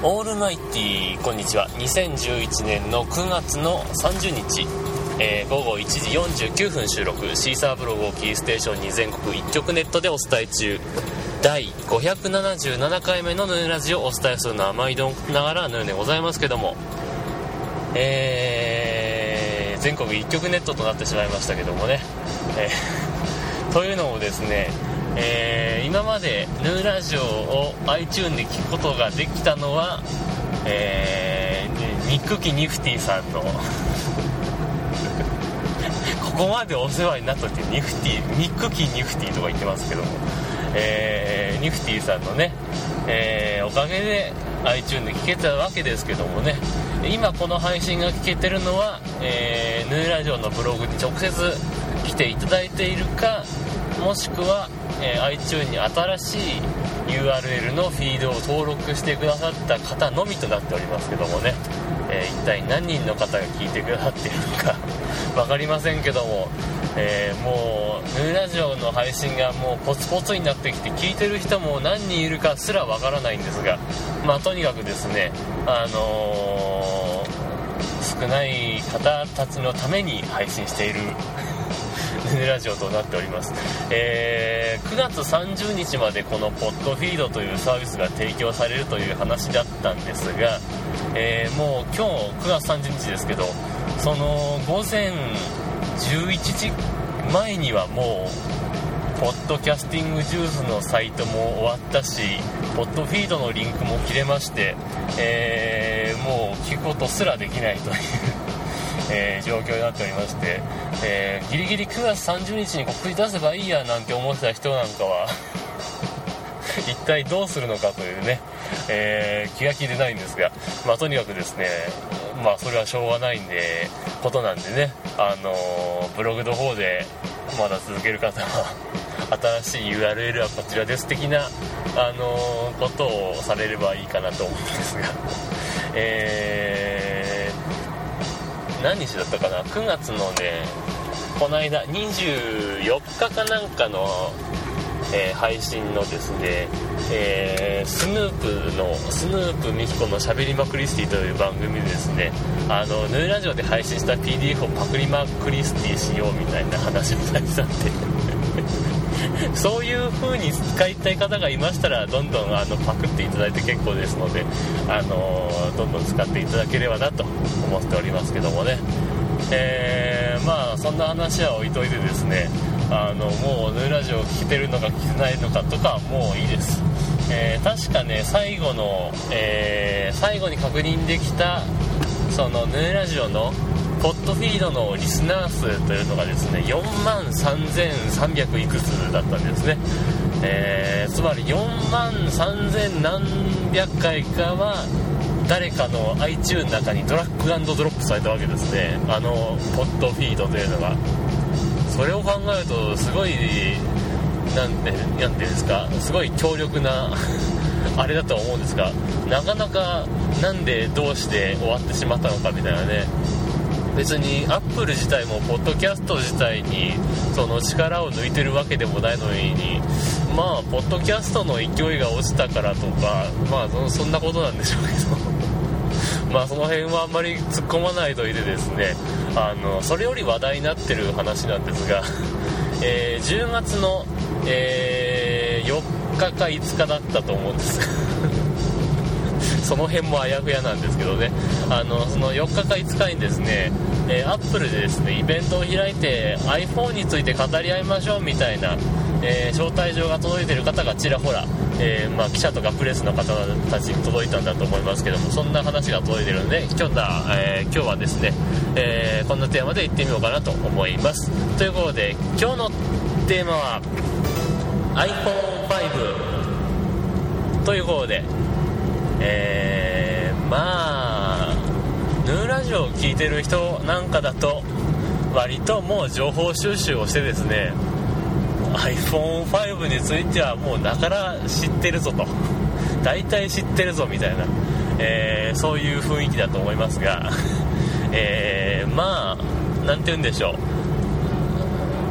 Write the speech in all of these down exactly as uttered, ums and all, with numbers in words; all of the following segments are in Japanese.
オールマイティーこんにちは。にせんじゅういちねんのくがつのさんじゅうにち、えー、ごごいちじよんじゅうきゅうふん収録、シーサーブログをキーステーションに全国一曲ネットでお伝え中、だいごひゃくななじゅうななかいめのヌーラジオをお伝えするのは毎度ながらヌーでございますけども、えー、全国一曲ネットとなってしまいましたけどもね、えー、というのもですね、えー、今までヌーラジオを iTunes で聞くことができたのは、えー、ニックキニフティさんのここまでお世話になったってニフティニックキニフティとか言ってますけども、えー、ニフティさんのね、えー、おかげで iTunes で聞けたわけですけどもね、今この配信が聞けてるのは、えー、ヌーラジオのブログに直接来ていただいているか、もしくは、えー、iTunes に新しい ユーアールエル のフィードを登録してくださった方のみとなっておりますけどもね、えー、一体何人の方が聞いてくださっているのか分かりませんけども、えー、もうヌーラジオの配信がもうポツポツになってきて、聞いてる人も何人いるかすら分からないんですが、まあとにかくですね、あのー、少ない方たちのために配信しているヌーラジオとなっております。えー、くがつさんじゅうにちまでこのポッドフィードというサービスが提供されるという話だったんですが、えー、もう今日くがつさんじゅうにちですけど、その午前じゅういちじまえにはもうポッドキャスティングジュースのサイトも終わったし、ポッドフィードのリンクも切れまして、えー、もう聞くことすらできないというえー、状況になっておりまして、えー、ギリギリくがつさんじゅうにちに告知出せばいいやなんて思ってた人なんかは一体どうするのかというね、えー、気が気でないんですが、まあとにかくですね、まあそれはしょうがないんでことなんでね、あのー、ブログの方でまだ続ける方は新しい ユーアールエル はこちらです的な、あのー、ことをされればいいかなと思うんですが、えー何日だったかな、くがつのね、この間にじゅうよっかかなんかの、えー、配信のですね、えー、スヌープのスヌープミヒコのしゃべりまクリスティという番組でですね、あのヌーラジオで配信した ピーディーエフ をパクリマクリスティしようみたいな話になりさってそういう風に使いたい方がいましたらどんどんあのパクっていただいて結構ですので、あのー、どんどん使っていただければなと思っておりますけどもね、えー、まあそんな話は置いといてですね、あのもうヌーラジオ聞いてるのか聞けないのかとかはもういいです。えー、確かね最後の、えー、最後に確認できたそのヌーラジオのポッドフィードのリスナー数というのがですね、よんまんさんぜんさんびゃくいくつだったんですね。えー、つまりよんまんさんぜんなんびゃっかいかは誰かの iTunes の中にドラッグ&ドロップされたわけですね、あのポッドフィードというのが。それを考えるとすごいなんて、なんていうんですか、すごい強力なあれだと思うんですが、なかなかなんでどうして終わってしまったのかみたいなね。別にアップル自体もポッドキャスト自体にその力を抜いてるわけでもないのに、まあポッドキャストの勢いが落ちたからとか、まあ そ, そんなことなんでしょうけどまあその辺はあんまり突っ込まないといてですね、あのそれより話題になってる話なんですがえー、じゅうがつの、えー、よっかかいつかだったと思うんですその辺もあやふやなんですけどね、あのそのよっかかいつかにですね、えー、アップルでですねイベントを開いて iPhone について語り合いましょうみたいな、えー、招待状が届いている方がちらほら、えーまあ、記者とかプレスの方たちに届いたんだと思いますけども、そんな話が届いているので今日だ、えー、今日はですね、えー、こんなテーマで行ってみようかなと思います。ということで今日のテーマは アイフォンファイブ ということで、えー、まあヌーラジオを聞いてる人なんかだと割ともう情報収集をしてですね、 アイフォンファイブ についてはもうだから知ってるぞと、大体知ってるぞみたいな、えー、そういう雰囲気だと思いますが、えー、まあなんて言うんでしょう、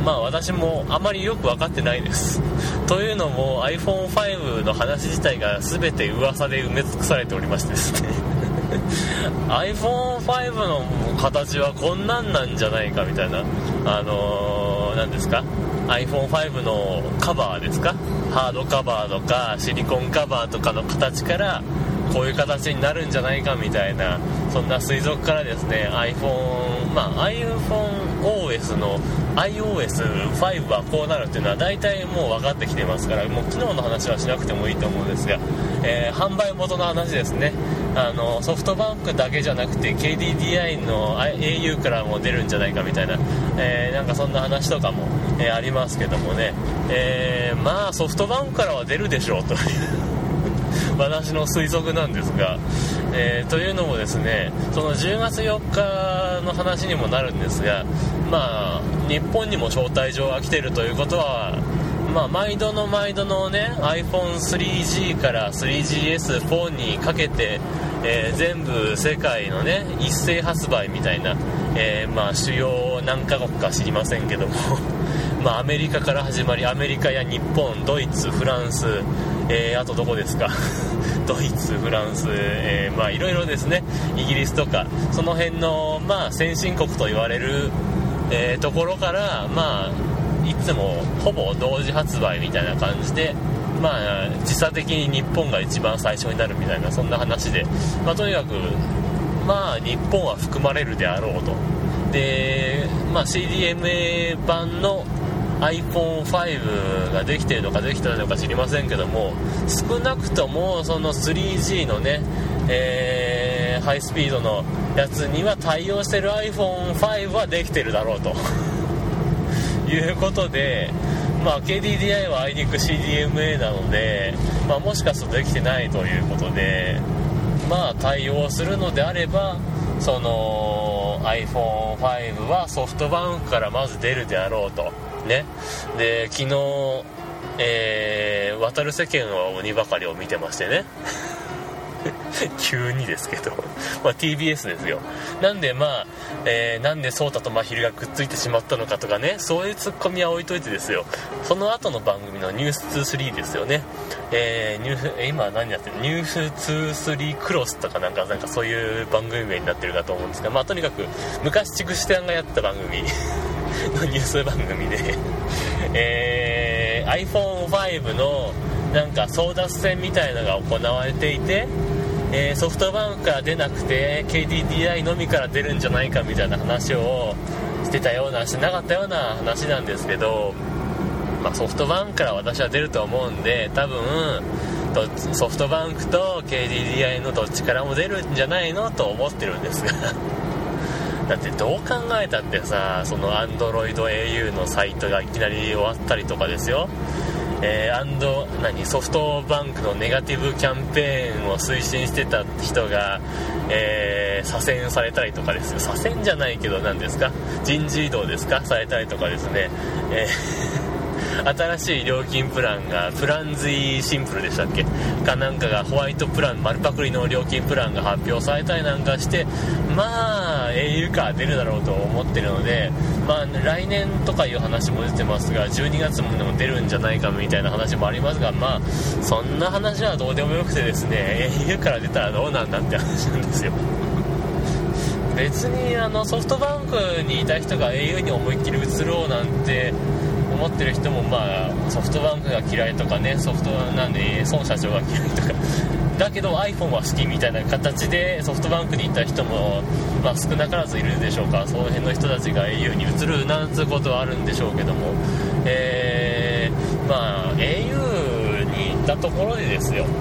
まあ私もあまりよく分かってないですというのも アイフォンファイブ の話自体が全て噂で埋め尽くされておりましてですねアイフォンファイブ の形はこんなんなんじゃないかみたいな、あのー、何ですか アイフォンファイブ のカバーですか、ハードカバーとかシリコンカバーとかの形からこういう形になるんじゃないかみたいな、そんな推測からですね iPhone、まあ、iPhoneOS の アイオーエスファイブ はこうなるっていうのは大体もう分かってきてますから、もう機能の話はしなくてもいいと思うんですが、えー、販売元の話ですね。あのソフトバンクだけじゃなくて ケーディーディーアイ の エーユー からも出るんじゃないかみたいな、えー、なんかそんな話とかも、えー、ありますけどもね、えー、まあソフトバンクからは出るでしょうという私の推測なんですが、えー、というのもですね、そのじゅうがつよっかの話にもなるんですが、まあ日本にも招待状が来てるということは、まあ、毎度の毎度のね アイフォンスリージー から スリージーエスフォー にかけて、えー、全部世界のね一斉発売みたいな、えー、まあ主要何カ国か知りませんけどもまあアメリカから始まり、アメリカや日本、ドイツ、フランス、えー、あとどこですかドイツ、フランス、えー、まあいろいろですね、イギリスとかその辺のまあ先進国と言われる、えー、ところからまあいつもほぼ同時発売みたいな感じで、まあ時差的に日本が一番最初になるみたいな、そんな話で、まあ、とにかくまあ日本は含まれるであろうと。で、まあ、シーディーエムエー 版の アイフォンファイブ ができているのかできてないのか知りませんけども、少なくともその スリージー のね、えー、ハイスピードのやつには対応してる アイフォンファイブ はできてるだろうということで、まあ、ケーディーディーアイ はあいにく シーディーエムエー なので、まあ、もしかするとできてないということで、まあ対応するのであればその アイフォンファイブ はソフトバンクからまず出るであろうとね。で昨日、えー、渡る世間は鬼ばかりを見てましてね急にですけどまあ ティービーエス ですよ。なんでまあ、えー、なんでソータとマヒルがくっついてしまったのかとかね、そういうツッコミは置いといてですよ、その後の番組のニュースにじゅうさんですよね、えー、ニュー今何やってるニュースにじゅうさんクロスとかなんかなんかそういう番組名になってるかと思うんですが、まあとにかく昔筑紫さんがやった番組のニュース番組でえー、アイフォンファイブ のなんか争奪戦みたいなのが行われていて、えー、ソフトバンクから出なくて ケーディーディーアイ のみから出るんじゃないかみたいな話をしてたようなしてなかったような話なんですけど、まあ、ソフトバンクから私は出ると思うんで、多分ソフトバンクと ケーディーディーアイ のどっちからも出るんじゃないのと思ってるんですがだってどう考えたってさ、その Android エーユー のサイトがいきなり終わったりとかですよ、えー、アンド何ソフトバンクのネガティブキャンペーンを推進してた人が、えー、左遷されたりとかですよ、左遷じゃないけど何ですか、人事異動ですかされたりとかですね、えー新しい料金プランがプランズイシンプルでしたっけかなんかがホワイトプラン丸パクリの料金プランが発表されたりなんかして、まあ エーユー から出るだろうと思ってるので、まあ来年とかいう話も出てますがじゅうにがつもでも出るんじゃないかみたいな話もありますが、まあそんな話はどうでもよくてですね、 エーユー から出たらどうなんだって話なんですよ。別にあのソフトバンクにいた人が エーユー に思いっきり移ろうなんて思ってる人も、まあソフトバンクが嫌いとかね、ソフトなんで孫社長が嫌いとかだけど iPhone は好きみたいな形でソフトバンクにいた人も、まあ、少なからずいるでしょうか。その辺の人たちが エーユー に移るなんてことはあるんでしょうけども、えー、まあ エーユー に行ったところでですよ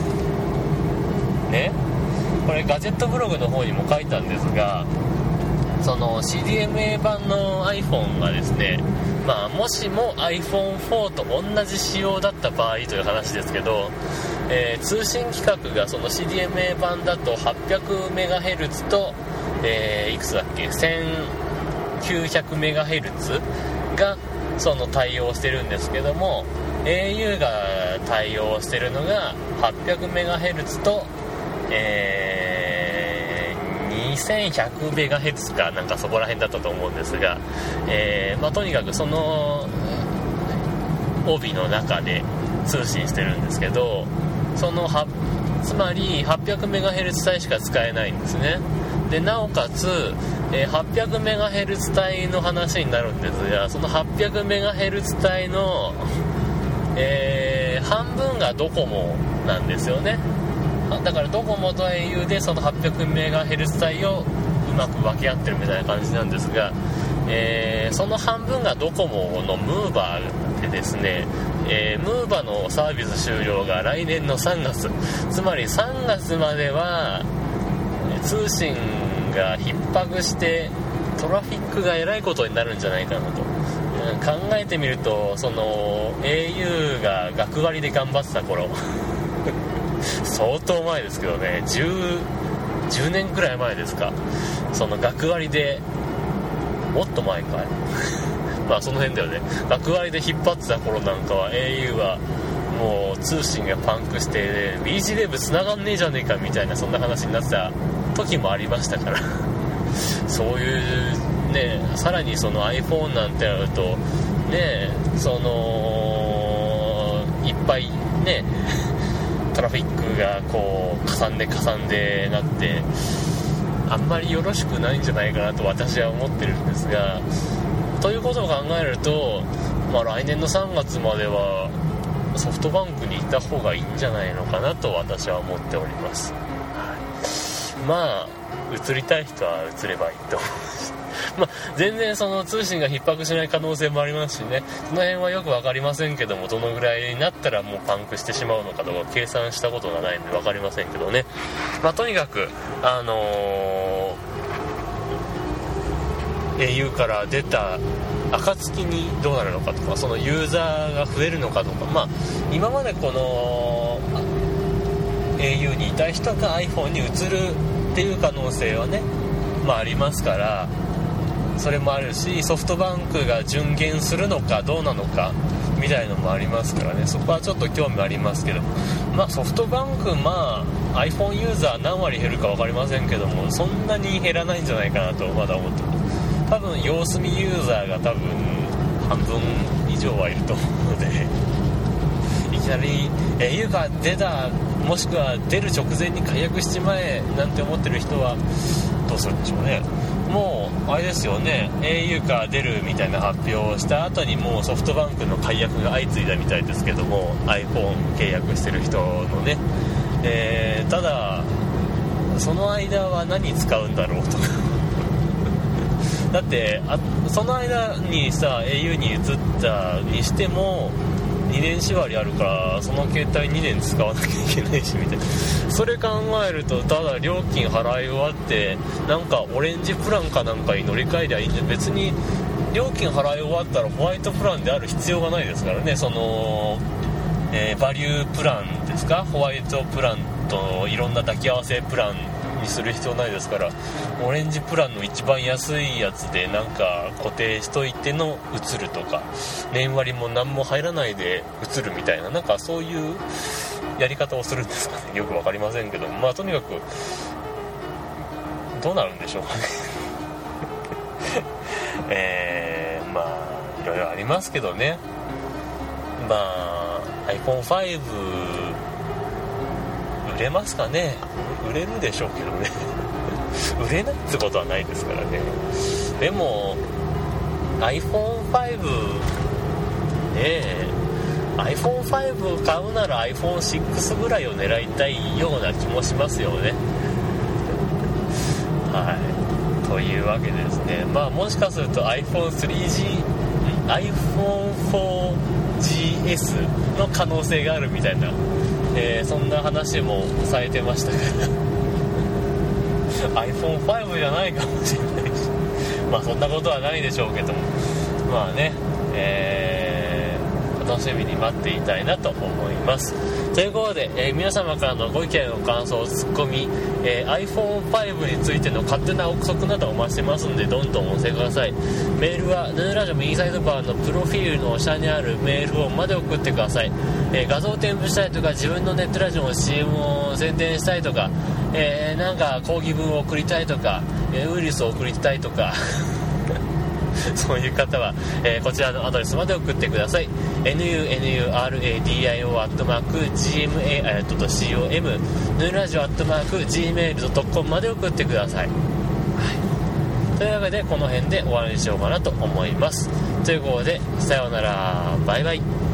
ね、これガジェットブログの方にも書いたんですが、その シーディーエムエー 版の iPhone がですね、まあ、もしも アイフォンフォー と同じ仕様だった場合という話ですけど、えー、通信規格がその シーディーエムエー 版だと はっぴゃくメガヘルツ と、えー、いくつだっけ せんきゅうひゃくメガヘルツ がその対応してるんですけども、 エーユー が対応してるのが はっぴゃくメガヘルツ と、えー、 にせんひゃくメガヘルツ かなんかそこら辺だったと思うんですが、えーまあ、とにかくその帯の中で通信してるんですけど、そのはつまり はっぴゃくメガヘルツ 帯しか使えないんですね。でなおかつ、えー、はっぴゃくメガヘルツ 帯の話になるんですが、その はっぴゃくメガヘルツ 帯の、えー、半分がドコモなんですよね。だからドコモと エーユー でその はっぴゃくメガヘルツ 帯をうまく分け合ってるみたいな感じなんですが、えー、その半分がドコモのムーバーでですね、えー、ムーバのサービス終了が来年のさんがつ、つまりさんがつまでは通信が逼迫してトラフィックがえらいことになるんじゃないかなと、うん、考えてみると、その エーユー が学割で頑張ってた頃相当前ですけどね、 10, 10年くらい前ですか、その学割で、もっと前かいまあその辺だよね、学割で引っ張ってた頃なんかは エーユー はもう通信がパンクして、ね、ビージー ウェブ繋がんねえじゃねえかみたいな、そんな話になってた時もありましたからそういうね、さらにその iPhone なんてやるとね、そのいっぱいねトラフィックがこうかさんでかさんでなって、あんまりよろしくないんじゃないかなと私は思ってるんですが、ということを考えると、まあ、来年のさんがつまではソフトバンクにいた方がいいんじゃないのかなと私は思っております、はい、まあ移りたい人は移ればいいと思いますまあ、全然その通信が逼迫しない可能性もありますしね、その辺はよく分かりませんけども、どのぐらいになったらもうパンクしてしまうのかとか計算したことがないので分かりませんけどね、まあ、とにかくあのー、エーユー から出た暁にどうなるのかとか、そのユーザーが増えるのかとか、まあ今までこの エーユー にいた人が iPhone に移るっていう可能性はね、まあありますから、それもあるし、ソフトバンクが順減するのかどうなのかみたいのもありますからね、そこはちょっと興味ありますけど、まあソフトバンク、まあ iPhone ユーザー何割減るか分かりませんけども、そんなに減らないんじゃないかなとまだ思ってます。多分様子見ユーザーが多分半分以上はいると思うので、いきなり エーユー が出た、もしくは出る直前に解約しちまえなんて思ってる人はどうするんでしょうね。もうあれですよね、 エーユー が出るみたいな発表をした後にもうソフトバンクの解約が相次いだみたいですけども、 iPhone 契約してる人のね、えー、ただその間は何使うんだろうとだってあその間にさ エーユー に移ったにしてもにねん縛りあるから、その携帯にねん使わなきゃいけないしみたいな、それ考えるとただ料金払い終わってなんかオレンジプランかなんかに乗り換えりゃいいんで、別に料金払い終わったらホワイトプランである必要がないですからね。その、えー、バリュープランですか、ホワイトプランといろんな抱き合わせプランにする必要ないですから、オレンジプランの一番安いやつでなんか固定しといての移るとか、年割も何も入らないで移るみたいな、なんかそういうやり方をするんですかね、よくわかりませんけど、まあとにかくどうなるんでしょうかねえー、まあいろいろありますけどね、まあ アイフォンファイブ 売れますかね。売れるでしょうけどね売れないってことはないですからね。でも アイフォンファイブ ねえ アイフォンファイブ 買うなら アイフォンシックス ぐらいを狙いたいような気もしますよねはいというわけでですね、まあもしかすると アイフォンスリージー アイフォンフォージーエス の可能性があるみたいな、えー、そんな話もされてましたからアイフォンファイブ じゃないかもしれないしまあそんなことはないでしょうけども、まあね、えー、楽しみに待っていたいなと思います。ということで、えー、皆様からのご意見、ご感想、ツッコミ、えー、アイフォンファイブ についての勝手な憶測などお待ちしてますので、どんどんお寄せください。メールはヌーラジオ右サイドバーのプロフィールの下にあるメールフォームまで送ってください。えー、画像を添付したいとか自分のネットラジオの シーエム をの宣伝したいとか、えー、なんか抗議文を送りたいとか、えー、ウイルスを送りたいとかそういう方は、えー、こちらのアドレスまで送ってください。 ヌーエヌユーアールエーディーアイオー アットマーク ジーエムエーアイエル ドット コム ヌーラジオ アットマーク ジーメール ドット コム まで送ってください。はい、というわけでこの辺で終わりにしようかなと思います。ということでさようなら、バイバイ。